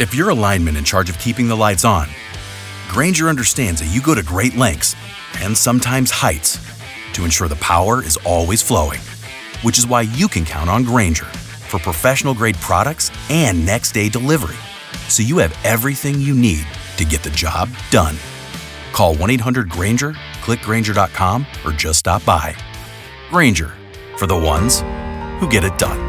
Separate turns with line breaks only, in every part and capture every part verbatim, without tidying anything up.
If you're a lineman in charge of keeping the lights on, Grainger understands that you go to great lengths and sometimes heights to ensure the power is always flowing, which is why you can count on Grainger for professional-grade products and next-day delivery, so you have everything you need to get the job done. Call one eight hundred Grainger, click Grainger dot com, or just stop by. Grainger, for the ones who get it done.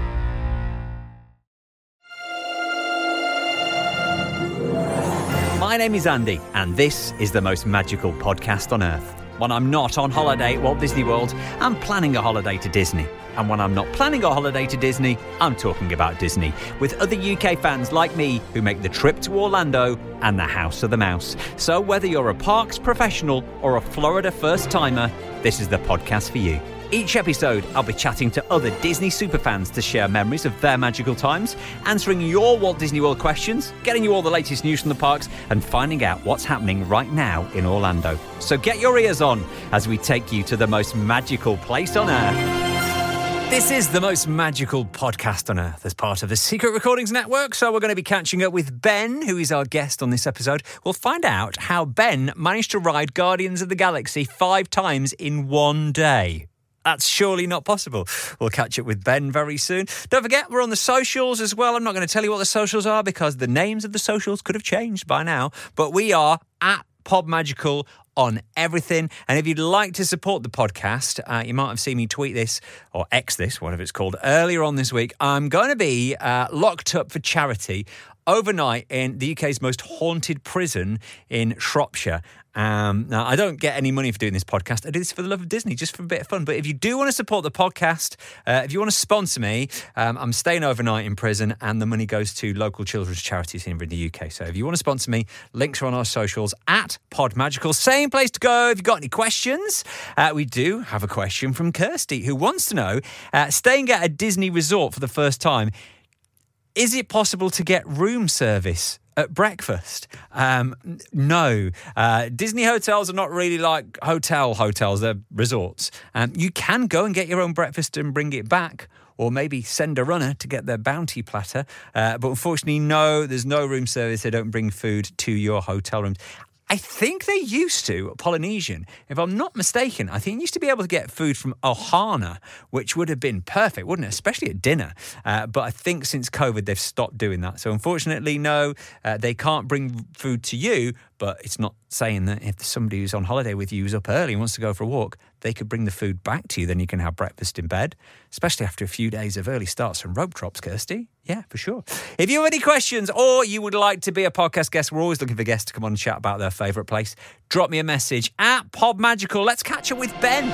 My name is Andy, and this is the most magical podcast on earth. When I'm not on holiday at Walt Disney World, I'm planning a holiday to Disney. And when I'm not planning a holiday to Disney, I'm talking about Disney with other U K fans like me who make the trip to Orlando and the House of the Mouse. So whether you're a parks professional or a Florida first-timer, this is the podcast for you. Each episode, I'll be chatting to other Disney superfans to share memories of their magical times, answering your Walt Disney World questions, getting you all the latest news from the parks, and finding out what's happening right now in Orlando. So get your ears on as we take you to the most magical place on earth. This is the most magical podcast on earth as part of the Secret Recordings Network, so we're going to be catching up with Ben, who is our guest on this episode. We'll find out how Ben managed to ride Guardians of the Galaxy five times in one day. That's surely not possible. We'll catch up with Ben very soon. Don't forget, we're on the socials as well. I'm not going to tell you what the socials are because the names of the socials could have changed by now. But we are at PodMagical on everything. And if you'd like to support the podcast, uh, you might have seen me tweet this, or X this, whatever it's called, earlier on this week. I'm going to be uh, locked up for charity overnight in the U K's most haunted prison in Shropshire. Um, now, I don't get any money for doing this podcast. I do this for the love of Disney, just for a bit of fun. But if you do want to support the podcast, uh, if you want to sponsor me, um, I'm staying overnight in prison and the money goes to local children's charities here in the U K. So if you want to sponsor me, links are on our socials at PodMagical. Same place to go if you've got any questions. Uh, we do have a question from Kirsty, who wants to know, uh, staying at a Disney resort for the first time, is it possible to get room service at breakfast? Um, no. Uh, Disney hotels are not really like hotel hotels. They're resorts. Um, you can go and get your own breakfast and bring it back, or maybe send a runner to get their bounty platter. Uh, but unfortunately, no, there's no room service. They don't bring food to your hotel rooms. I think they used to at Polynesian. If I'm not mistaken, I think you used to be able to get food from Ohana, which would have been perfect, wouldn't it? Especially at dinner. Uh, but I think since COVID, they've stopped doing that. So unfortunately, no, uh, they can't bring food to you. But it's not saying that if somebody who's on holiday with you is up early and wants to go for a walk, they could bring the food back to you. Then you can have breakfast in bed, especially after a few days of early starts and rope drops, Kirsty. Yeah, for sure. If you have any questions or you would like to be a podcast guest, we're always looking for guests to come on and chat about their favourite place. Drop me a message at PodMagical. Let's catch up with Ben.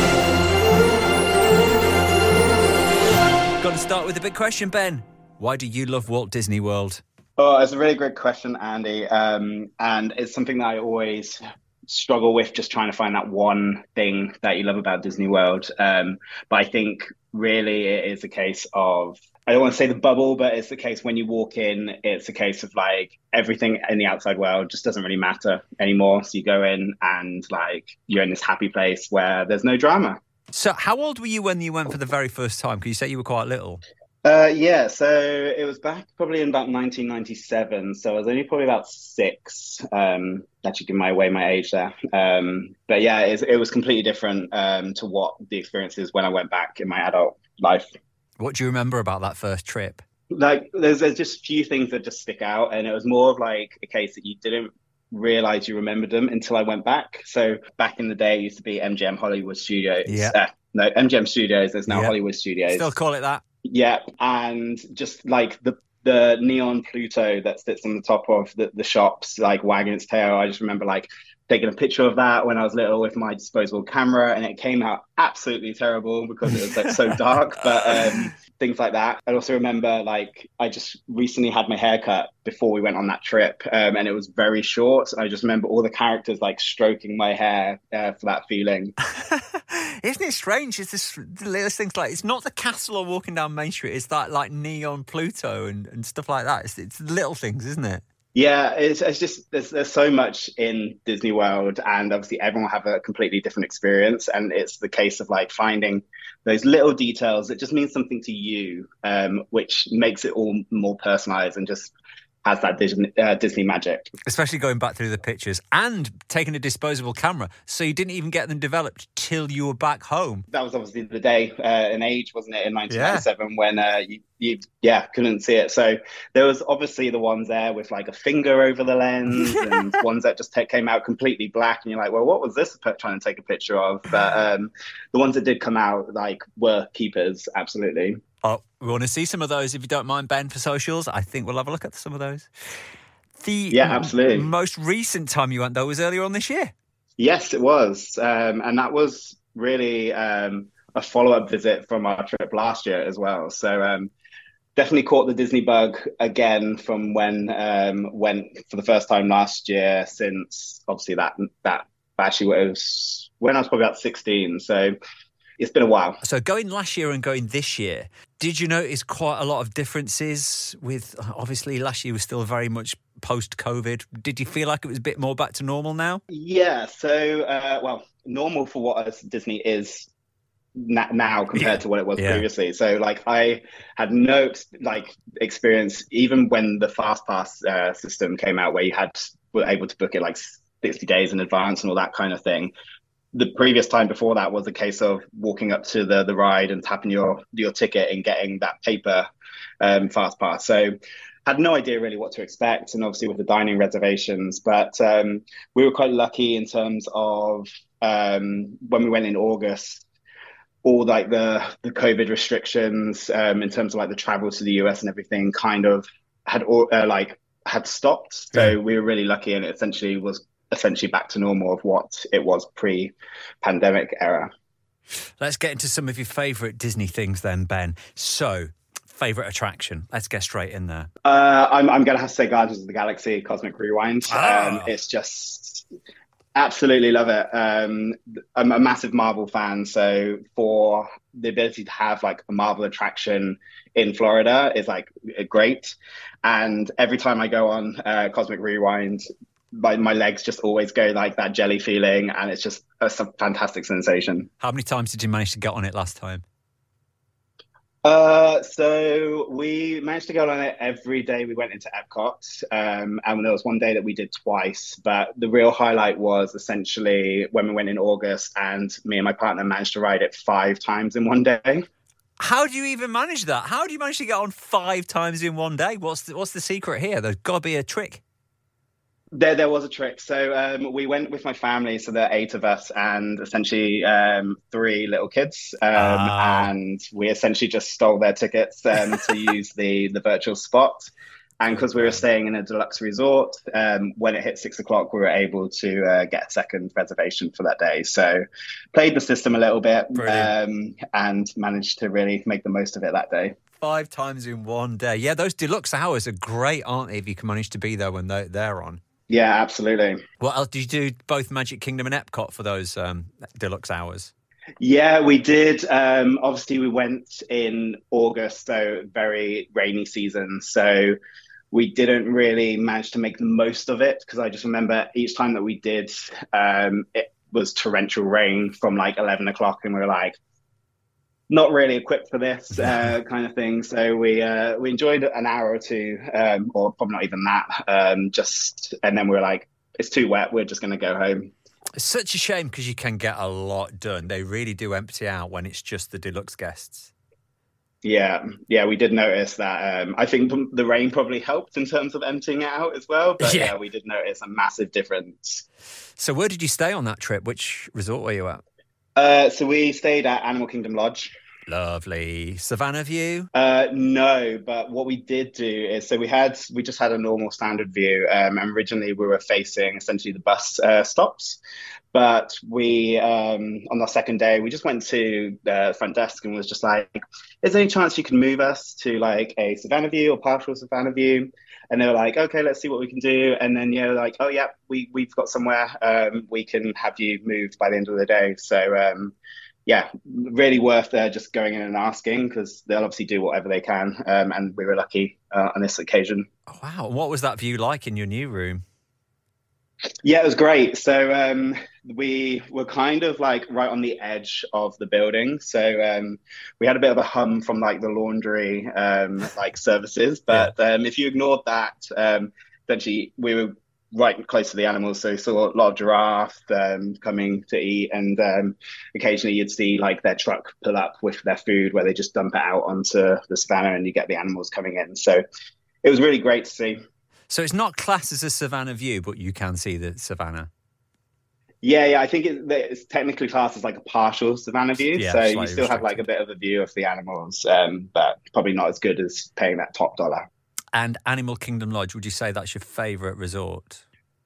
Got to start with the big question, Ben. Why do you love Walt Disney World?
Oh, it's a really great question, Andy. Um, and it's something that I always struggle with, just trying to find that one thing that you love about Disney World. Um, but I think really it is a case of, I don't want to say the bubble, but it's the case when you walk in, it's a case of like everything in the outside world just doesn't really matter anymore. So you go in and like you're in this happy place where there's no drama.
So how old were you when you went for the very first time? Because you say you were quite little.
Uh, yeah, so it was back probably in about nineteen ninety-seven. So I was only probably about six. Um, actually giving my away my age there. Um, but yeah, it, it was completely different um, to what the experience is when I went back in my adult life.
What do you remember about that first trip?
Like, there's, there's just a few things that just stick out. And it was more of like a case that you didn't realize you remembered them until I went back. So back in the day, it used to be M G M Hollywood Studios.
Yeah.
Uh, no, M G M Studios. There's now
yeah.
Hollywood Studios.
Still call it that.
Yeah, and just like the the neon Pluto that sits on the top of the, the shops, like wagging its tail. I just remember like taking a picture of that when I was little with my disposable camera, and it came out absolutely terrible because it was like so dark. But um, things like that. I also remember like I just recently had my hair cut before we went on that trip, um, and it was very short. I just remember all the characters like stroking my hair uh, for that feeling.
Isn't it strange? It's just the littlest things, like it's not the castle or walking down Main Street. It's that like neon Pluto and, and stuff like that. It's, it's the little things, isn't it?
Yeah, it's, it's just there's there's so much in Disney World, and obviously everyone will have a completely different experience, and it's the case of like finding those little details that just mean something to you, um, which makes it all more personalized and just has that Disney, uh, Disney magic.
Especially going back through the pictures and taking a disposable camera. So you didn't even get them developed till you were back home.
That was obviously the day uh, and age, wasn't it, in nineteen ninety-seven, yeah. when uh, you, you, yeah, couldn't see it. So there was obviously the ones there with like a finger over the lens and ones that just t- came out completely black. And you're like, well, what was this trying to take a picture of? But um, the ones that did come out like were keepers, absolutely.
Oh, we want to see some of those, if you don't mind, Ben, for socials. I think we'll have a look at some of those. The
yeah, absolutely.
most recent time you went, though, was earlier on this year.
Yes, it was. Um, and that was really um, a follow-up visit from our trip last year as well. So um, definitely caught the Disney bug again from when um, went for the first time last year, since obviously that, that actually was when I was probably about sixteen. So it's been a while.
So going last year and going this year, did you notice quite a lot of differences with, obviously last year was still very much post-COVID. Did you feel like it was a bit more back to normal now?
Yeah, so, uh, well, normal for what Disney is na- now compared yeah. to what it was yeah. previously. So, like, I had no, like, experience, even when the FastPass uh, system came out, where you had were able to book it, like, sixty days in advance and all that kind of thing. The previous time before that was a case of walking up to the the ride and tapping your your ticket and getting that paper um, fast pass. So had no idea really what to expect, and obviously with the dining reservations. But um, we were quite lucky in terms of um, when we went in August, all like the the COVID restrictions um, in terms of like the travel to the U S and everything kind of had uh, like had stopped. So yeah. we were really lucky, and it essentially was. essentially back to normal of what it was pre-pandemic era.
Let's get into some of your favourite Disney things then, Ben. So, favourite attraction. Let's get straight in there.
Uh, I'm, I'm going to have to say Guardians of the Galaxy Cosmic Rewind.
Ah.
Um, it's just absolutely love it. Um, I'm a massive Marvel fan, so for the ability to have like a Marvel attraction in Florida is like great. And every time I go on uh, Cosmic Rewind, My, my legs just always go like that jelly feeling, and it's just a, a fantastic sensation.
How many times did you manage to get on it last time?
Uh, so we managed to go on it every day we went into Epcot, um, and there was one day that we did twice, but the real highlight was essentially when we went in August, and me and my partner managed to ride it five times in one day.
How do you even manage that? How do you manage to get on five times in one day? What's the, what's the secret here? There's got to be a trick.
There, there was a trick. So um, we went with my family, so there are eight of us, and essentially um, three little kids, um, oh. and we essentially just stole their tickets um, to use the the virtual spot. And because we were staying in a deluxe resort, um, when it hit six o'clock, we were able to uh, get a second reservation for that day. So played the system a little bit um, and managed to really make the most of it that day.
Five times in one day. Yeah, those deluxe hours are great, aren't they, if you can manage to be there when they're, they're on?
Yeah, absolutely.
What else did you do? Both Magic Kingdom and Epcot for those um, deluxe hours?
Yeah, we did. Um, obviously, we went in August, so very rainy season. So we didn't really manage to make the most of it, because I just remember each time that we did, um, it was torrential rain from like eleven o'clock, and we were like, not really equipped for this uh, kind of thing. So we uh, we enjoyed an hour or two, um, or probably not even that. Um, just and then we were like, it's too wet. We're just going to go home.
It's such a shame, because you can get a lot done. They really do empty out when it's just the deluxe guests.
Yeah, yeah, we did notice that. Um, I think the rain probably helped in terms of emptying it out as well. But yeah. yeah, we did notice a massive difference.
So where did you stay on that trip? Which resort were you at?
Uh, so we stayed at Animal Kingdom Lodge.
Lovely. Savannah view?
Uh, no, but what we did do is, so we had, we just had a normal standard view. Um, and originally we were facing essentially the bus uh, stops. But we, um, on the second day, we just went to the front desk and was just like, is there any chance you can move us to like a Savannah view or partial Savannah view? And they were like, okay, let's see what we can do. And then, you know, like, oh, yeah, we, we've got somewhere um, we can have you moved by the end of the day. So, um, yeah, really worth uh, just going in and asking, because they'll obviously do whatever they can. Um, and we were lucky uh, on this occasion.
Oh, wow. What was that view like in your new room?
Yeah, it was great. So um, we were kind of like right on the edge of the building. So um, we had a bit of a hum from like the laundry um, like services.
Yeah.
But um, if you ignored that, um, essentially we were right close to the animals. So we saw a lot of giraffe um, coming to eat, and um, occasionally you'd see like their truck pull up with their food, where they just dump it out onto the savannah, and you get the animals coming in. So it was really great to see.
So it's not classed as a savannah view, but you can see the savannah.
Yeah, yeah, I think it, it's technically classed as like a partial savannah view,
Yeah,
so you
slightly
still have like a
restricted.
bit of a view of the animals, um, but probably not as good as paying that top dollar.
And Animal Kingdom Lodge, would you say that's your favourite resort?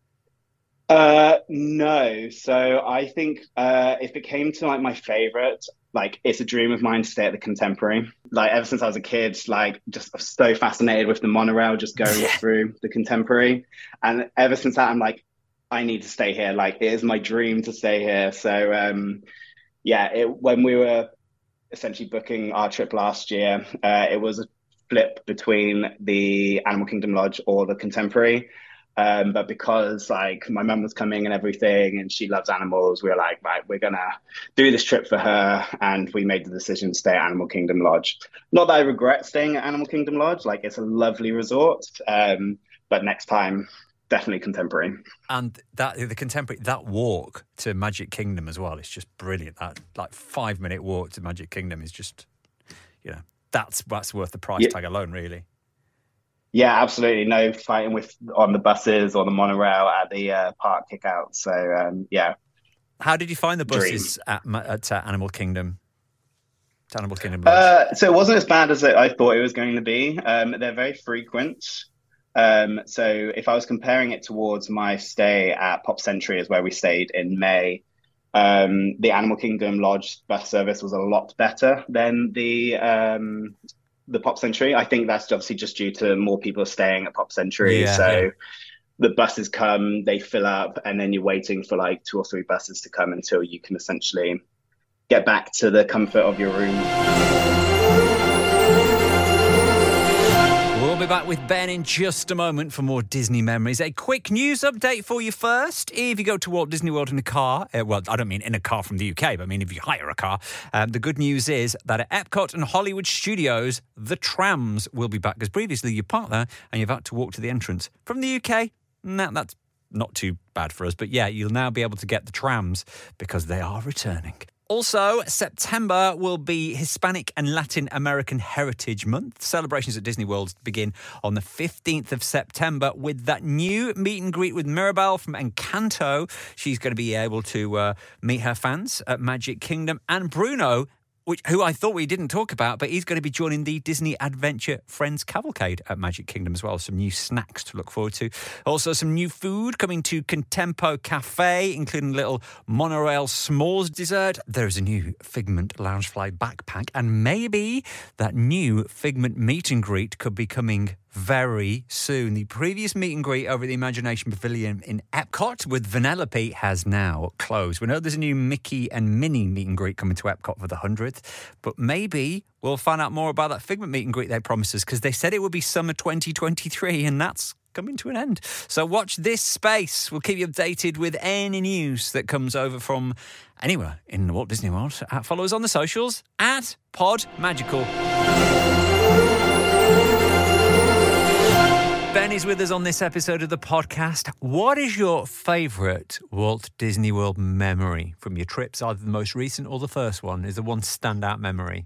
Uh, no, so I think uh, if it came to like my favorite, like it's a dream of mine to stay at the Contemporary. Like ever since I was a kid, like just so fascinated with the monorail, just going through the Contemporary, and ever since that, I'm like, I need to stay here. Like it is my dream to stay here. So um, yeah, it, when we were essentially booking our trip last year, uh, it was a flip between the Animal Kingdom Lodge or the Contemporary. Um, but because like my mum was coming and everything, and she loves animals, we were like, right, we're gonna do this trip for her, and we made the decision to stay at Animal Kingdom Lodge. Not that I regret staying at Animal Kingdom Lodge; like it's a lovely resort. Um, but next time, definitely Contemporary.
And that the Contemporary, that walk to Magic Kingdom as well, it's just brilliant. That like five minute walk to Magic Kingdom is just, you know, that's that's worth the price
Yeah.
tag alone, really.
Yeah, absolutely. No fighting with on the buses or the monorail at the uh, park kickouts. So um, yeah.
How did you find the
Dream.
buses at, Ma- at uh, Animal Kingdom? To Animal Kingdom Lodge?
Uh, so it wasn't as bad as it, I thought it was going to be. Um, they're very frequent. Um, so if I was comparing it towards my stay at Pop Century, is where we stayed in May, um, the Animal Kingdom Lodge bus service was a lot better than the um, the Pop Century. I think that's obviously just due to more people staying at Pop Century.
Yeah,
so
yeah.
the buses come, they fill up, and then you're waiting for like two or three buses to come until you can essentially get back to the comfort of your room.
We'll be back with Ben in just a moment for more Disney memories. A quick news update for you first. If you go to Walt Disney World in a car, uh, well, I don't mean in a car from the U K, but I mean if you hire a car, um, the good news is that at Epcot and Hollywood Studios, the trams will be back. Because previously you parked there and you've had to walk to the entrance. From the U K, nah, that's not too bad for us. But yeah, you'll now be able to get the trams because they are returning. Also, September will be Hispanic and Latin American Heritage Month. Celebrations at Disney World begin on the fifteenth of September with that new meet and greet with Mirabel from Encanto. She's going to be able to uh, meet her fans at Magic Kingdom. And Bruno, which, who I thought we didn't talk about, but he's going to be joining the Disney Adventure Friends Cavalcade at Magic Kingdom as well. Some new snacks to look forward to. Also, some new food coming to Contempo Cafe, including a little monorail s'mores dessert. There's a new Figment Loungefly backpack, and maybe that new Figment meet and greet could be coming very soon. The previous meet and greet over at the Imagination Pavilion in Epcot with Vanellope has now closed. We know there's a new Mickey and Minnie meet and greet coming to Epcot for the hundredth, but maybe we'll find out more about that Figment meet and greet they promised us, because they said it would be summer twenty twenty-three, and that's coming to an end. So watch this space. We'll keep you updated with any news that comes over from anywhere in the Walt Disney World. Uh, follow us on the socials at Pod Magical. Ben is with us on this episode of the podcast. What is your favourite Walt Disney World memory from your trips, either the most recent or the first one? Is there one standout memory?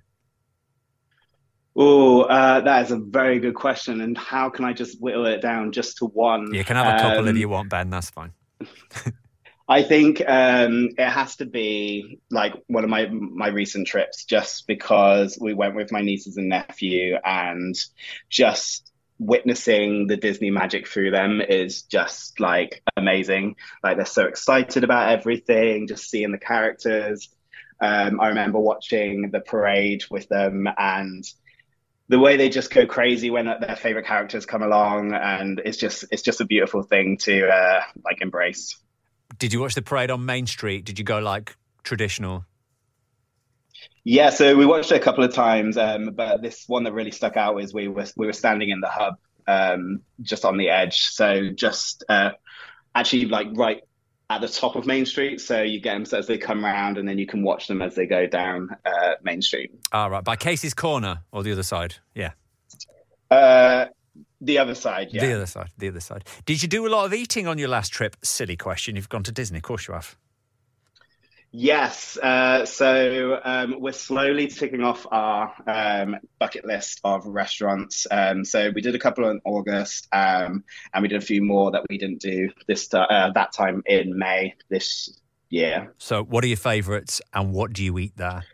Oh, uh, that is a very good question. And how can I just whittle it down just to one?
You can have a couple
um,
if you want, Ben. That's fine.
I think um, it has to be like one of my my recent trips, just because we went with my nieces and nephew, and just witnessing the Disney magic through them is just like amazing. Like they're so excited about everything, just seeing the characters. Um, I remember watching the parade with them, and the way they just go crazy when their favorite characters come along, and it's just it's just a beautiful thing to uh, like embrace.
Did you watch the parade on Main Street? Did you go like traditional?
Yeah, so we watched it a couple of times, um, but this one that really stuck out is we were we were standing in the hub, um, just on the edge, so just uh, actually like right at the top of Main Street. So you get them as they come around, and then you can watch them as they go down uh, Main Street.
Ah, right. By Casey's Corner or the other side? Yeah.
Uh, the other side, yeah.
The other side, the other side. Did you do a lot of eating on your last trip? Silly question. You've gone to Disney. Of course you have.
Yes. Uh, so um, we're slowly ticking off our um, bucket list of restaurants. Um, so we did a couple in August, um, and we did a few more that we didn't do this uh, that time in May this year.
So what are your favourites, and what do you eat there?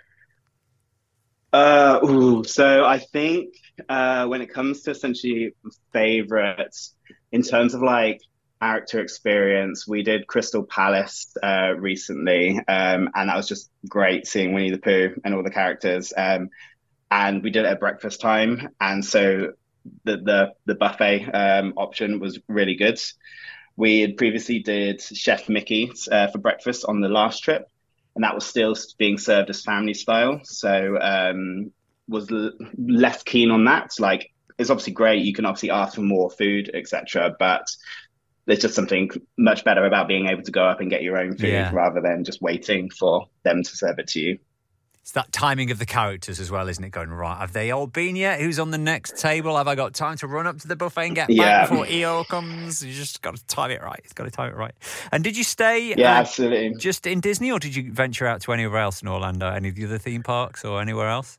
Uh, ooh, so I think uh, when it comes to essentially favorites, in terms of like character experience, we did Crystal Palace uh, recently, um, and that was just great seeing Winnie the Pooh and all the characters. Um, and we did it at breakfast time, and so the the, the buffet um, option was really good. We had previously did Chef Mickey's uh, for breakfast on the last trip, and that was still being served as family style. So um, was l- less keen on that. Like, it's obviously great. You can obviously ask for more food, et cetera. But there's just something much better about being able to go up and get your own food
Yeah.
rather than just waiting for them to serve it to you.
It's that timing of the characters as well, isn't it? Going, right, have they all been yet? Who's on the next table? Have I got time to run up to the buffet and get back
Yeah.
before E O comes? You just got to time it right. It's got to time it right. And did you stay
Yeah,
uh,
absolutely.
just in Disney, or did you venture out to anywhere else in Orlando? Any of the other theme parks or anywhere else?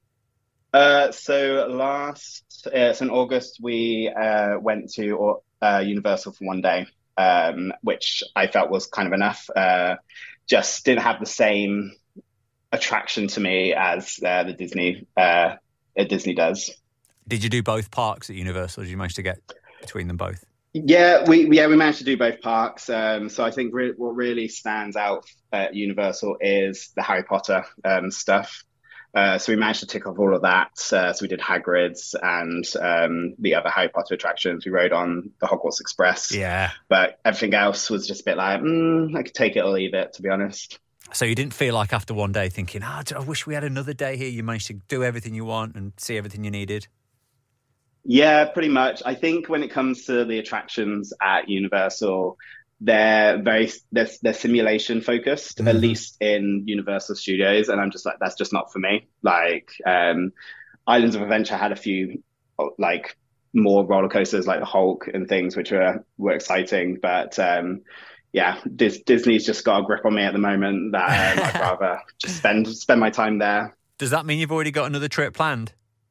Uh, so last, uh, so in August, we uh, went to uh, Universal for one day, um, which I felt was kind of enough. Uh, just didn't have the same attraction to me as uh, the Disney uh, uh, Disney does.
Did you do both parks at Universal? Did you manage to get between them both?
Yeah, we yeah we managed to do both parks. Um, so I think re- what really stands out at Universal is the Harry Potter um, stuff. Uh, so we managed to tick off all of that. Uh, so we did Hagrid's and um, the other Harry Potter attractions. We rode on the Hogwarts Express.
Yeah.
But everything else was just a bit like, mm, I could take it or leave it, to be honest.
So you didn't feel like after one day thinking, oh, I wish we had another day here. You managed to do everything you want and see everything you needed.
Yeah, pretty much. I think when it comes to the attractions at Universal, they're very they're, they're simulation focused,
Mm-hmm.
at least in Universal Studios, and I'm just like, that's just not for me. Like, um, Islands of Adventure had a few like more roller coasters, like the Hulk and things, which were were exciting, but um, yeah, Dis- Disney's just got a grip on me at the moment that um, I'd rather just spend spend my time there.
Does that mean you've already got another trip planned?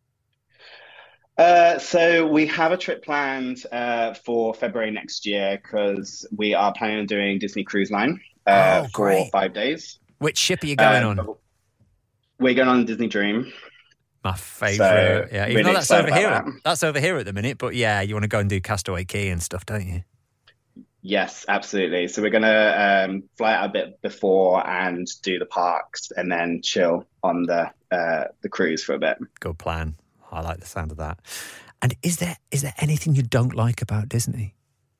Uh, so we have a trip planned uh, for February next year because we are planning on doing Disney Cruise Line uh,
Oh,
for
great.
five days.
Which ship are you going
Um,
on?
We're going on Disney Dream.
My favourite.
so
yeah, even
really
though that's
excited
over here.
about that.
That's over here at the minute. But yeah, you want to go and do Castaway Cay and stuff, don't you?
Yes, absolutely. So we're going to um, fly out a bit before and do the parks and then chill on the uh, the cruise for a bit.
Good plan. I like the sound of that. And is there is there anything you don't like about Disney?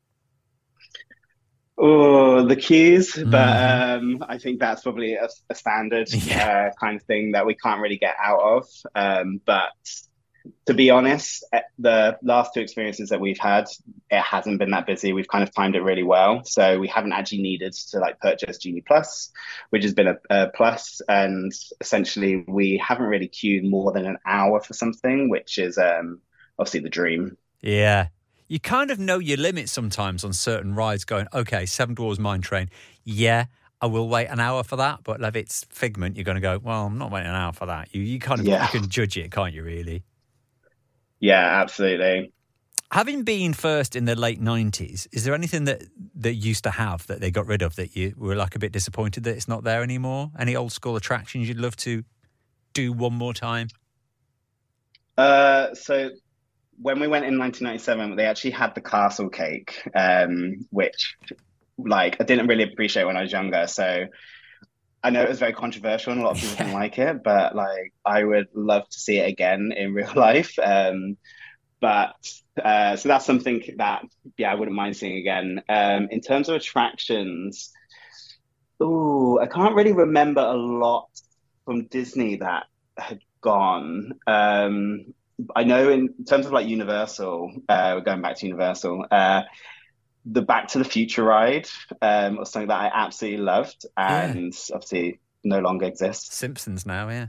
Oh, the queues,
Mhm.
but um, I think that's probably a, a standard
Yeah.
uh, kind of thing that we can't really get out of. Um, but to be honest, eh, the last two experiences that we've had, it hasn't been that busy. We've kind of timed it really well, so we haven't actually needed to like purchase Genie Plus, which has been a, a plus. And essentially, we haven't really queued more than an hour for something, which is um, obviously the dream.
Yeah. You kind of know your limits sometimes on certain rides going, okay, Seven Dwarfs Mine Train. Yeah, I will wait an hour for that. But if it's Figment, you're going to go, well, I'm not waiting an hour for that. You you kind of
Yeah.
you can judge it, can't you, really?
Yeah, absolutely.
Having been first in the late nineties, is there anything that that used to have that they got rid of that you were like a bit disappointed that it's not there anymore? Any old school attractions you'd love to do one more time?
Uh, so when we went in nineteen ninety-seven, they actually had the castle cake, um, which like I didn't really appreciate when I was younger. So I know it was very controversial and a lot of people didn't like it, but like I would love to see it again in real life. Um, but uh, so that's something that yeah I wouldn't mind seeing again. Um, in terms of attractions, ooh, I can't really remember a lot from Disney that had gone. Um, I know in terms of like Universal, uh, we're going back to Universal. Uh, the Back to the Future ride um, was something that I absolutely loved, and yeah. obviously no longer exists.
Simpsons now, yeah.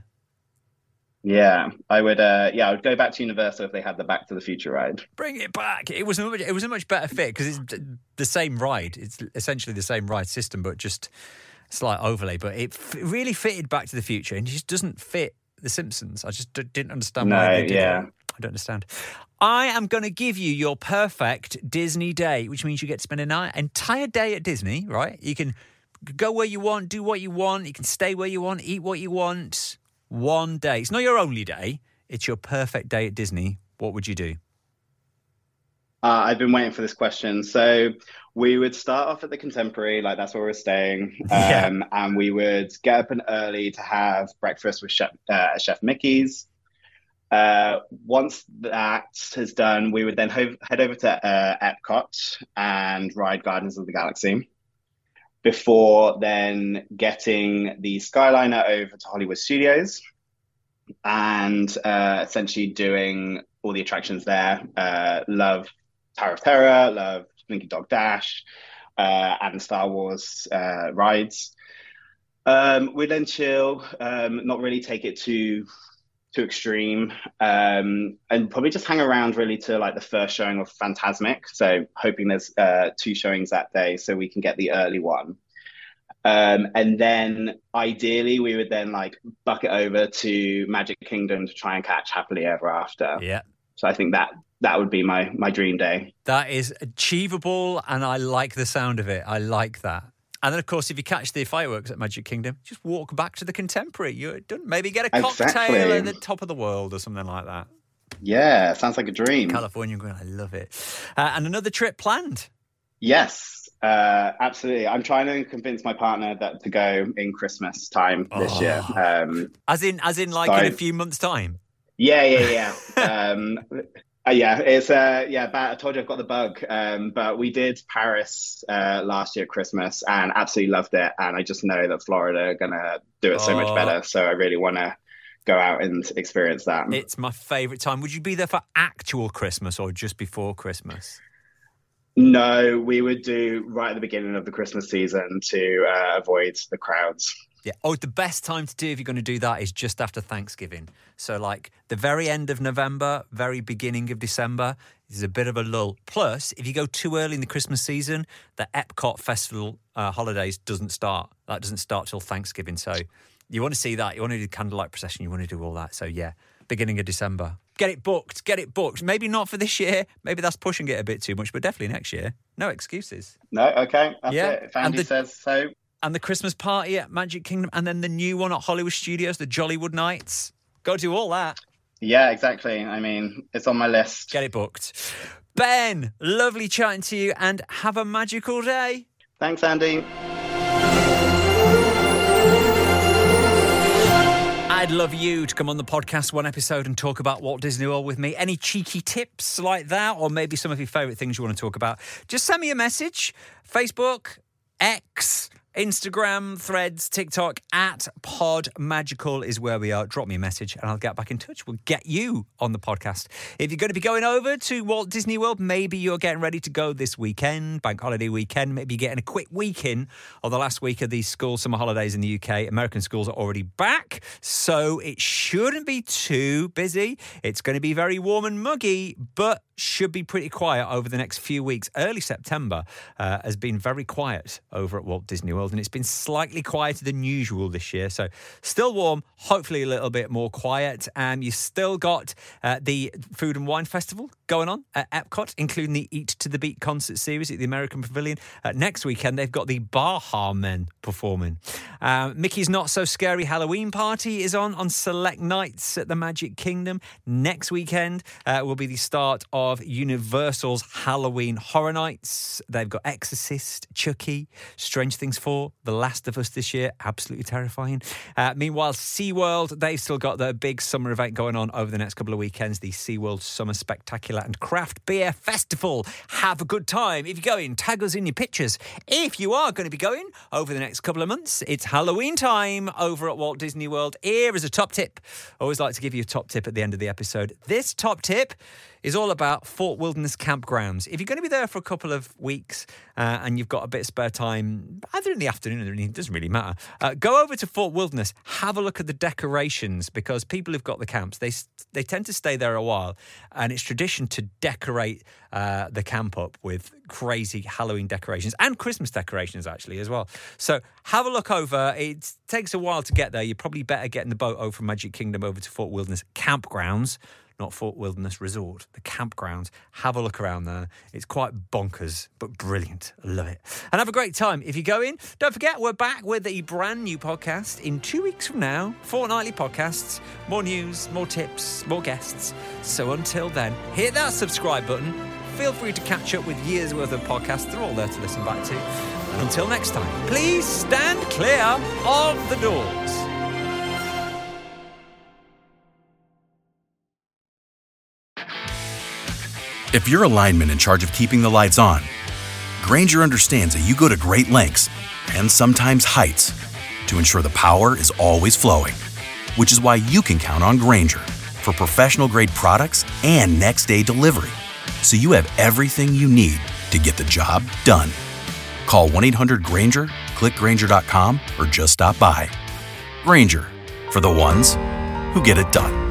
Yeah, I would. Uh, yeah, I would go back to Universal if they had the Back to the Future ride.
Bring it back! It was a much, it was a much better fit because it's the same ride. It's essentially the same ride system, but just a slight overlay. But it f- really fitted Back to the Future, and it just doesn't fit The Simpsons. I just d- didn't understand
no,
why they did
yeah.
it. I don't understand. I am going to give you your perfect Disney day, which means you get to spend an entire day at Disney, right? You can go where you want, do what you want. You can stay where you want, eat what you want. One day. It's not your only day. It's your perfect day at Disney. What would you do?
Uh, I've been waiting for this question. So we would start off at the Contemporary, like that's where we're staying. Um, yeah. And we would get up and early to have breakfast with Chef, uh, Chef Mickey's. Uh, once that is done, we would then ho- head over to uh, Epcot and ride Guardians of the Galaxy before then getting the Skyliner over to Hollywood Studios and uh, essentially doing all the attractions there. Uh, love Tower of Terror, love Slinky Dog Dash, uh, and Star Wars uh, rides. Um, we then chill, um, not really take it too too extreme, um, and probably just hang around really to like the first showing of Fantasmic. So hoping there's uh, two showings that day so we can get the early one. Um, and then ideally we would then like bucket over to Magic Kingdom to try and catch Happily Ever After.
Yeah.
So I think that that would be my my dream day.
That is achievable, and I like the sound of it. I like that. And then, of course, if you catch the fireworks at Magic Kingdom, just walk back to the Contemporary. You're done. Maybe get a cocktail exactly. at the top of the world or something like that.
Yeah, sounds like a dream.
California Grill, I love it. Uh, and another trip planned?
Yes, uh, absolutely. I'm trying to convince my partner that to go in Christmas time this oh. year. Um,
as in, as in, like so, in a few months' time.
Yeah, yeah, yeah. um, Uh, yeah, it's uh, yeah. But I told you I've got the bug. Um, but we did Paris uh, last year at Christmas and absolutely loved it. And I just know that Florida are gonna do it so oh. much better. So I really want to go out and experience that.
It's my favourite time. Would you be there for actual Christmas or just before Christmas?
No, we would do right at the beginning of the Christmas season to uh, avoid the crowds.
Yeah. Oh, the best time to do if you're going to do that is just after Thanksgiving. So like the very end of November, very beginning of December is a bit of a lull. Plus, if you go too early in the Christmas season, the Epcot Festival uh, holidays doesn't start. That doesn't start till Thanksgiving. So you want to see that. You want to do the candlelight procession. You want to do all that. So yeah, beginning of December. Get it booked. Get it booked. Maybe not for this year. Maybe that's pushing it a bit too much, but definitely next year. No excuses.
No, okay. That's yeah. it. If Andy the- says so.
And the Christmas party at Magic Kingdom, and then the new one at Hollywood Studios, the Jollywood Nights. Go do all that.
Yeah, exactly. I mean, it's on my list.
Get it booked. Ben, lovely chatting to you, and have a magical day.
Thanks, Andy.
I'd love you to come on the podcast one episode and talk about Walt Disney World with me. Any cheeky tips like that, or maybe some of your favourite things you want to talk about, just send me a message. Facebook, X, Instagram, Threads, TikTok, at Pod Magical is where we are. Drop me a message and I'll get back in touch. We'll get you on the podcast. If you're going to be going over to Walt Disney World, maybe you're getting ready to go this weekend, bank holiday weekend, maybe you're getting a quick week in of the last week of these school summer holidays in the U K. American schools are already back, so it shouldn't be too busy. It's going to be very warm and muggy, but should be pretty quiet over the next few weeks. Early September uh, has been very quiet over at Walt Disney World, and it's been slightly quieter than usual this year. So still warm, hopefully a little bit more quiet. And you still got uh, the Food and Wine Festival going on at Epcot, including the Eat to the Beat concert series at the American Pavilion. Uh, next weekend, they've got the Baha Men performing. Uh, Mickey's Not So Scary Halloween Party is on on select nights at the Magic Kingdom. Next weekend uh, will be the start of Of Universal's Halloween Horror Nights. They've got Exorcist, Chucky, Strange Things four, The Last of Us this year. Absolutely terrifying. Uh, meanwhile, SeaWorld, they've still got their big summer event going on over the next couple of weekends, the SeaWorld Summer Spectacular and Craft Beer Festival. Have a good time. If you're going, tag us in your pictures. If you are going to be going over the next couple of months, it's Halloween time over at Walt Disney World. Here is a top tip. I always like to give you a top tip at the end of the episode. This top tip is all about Fort Wilderness Campgrounds. If you're going to be there for a couple of weeks uh, and you've got a bit of spare time, either in the afternoon or in the evening, it doesn't really matter, uh, go over to Fort Wilderness, have a look at the decorations, because people who've got the camps, they they tend to stay there a while, and it's tradition to decorate uh, the camp up with crazy Halloween decorations and Christmas decorations, actually, as well. So have a look over. It takes a while to get there. You're probably better getting the boat over from Magic Kingdom over to Fort Wilderness Campgrounds, not Fort Wilderness Resort, the campgrounds. Have a look around there. It's quite bonkers, but brilliant. I love it. And have a great time. If you go in, don't forget, we're back with a brand new podcast in two weeks from now. Fortnightly podcasts, more news, more tips, more guests. So until then, hit that subscribe button. Feel free to catch up with years worth of podcasts. They're all there to listen back to. And until next time, please stand clear of the doors.
If you're a lineman in charge of keeping the lights on, Grainger understands that you go to great lengths and sometimes heights to ensure the power is always flowing, which is why you can count on Grainger for professional-grade products and next-day delivery, so you have everything you need to get the job done. Call one eight hundred Grainger, click Grainger dot com, or just stop by. Grainger, for the ones who get it done.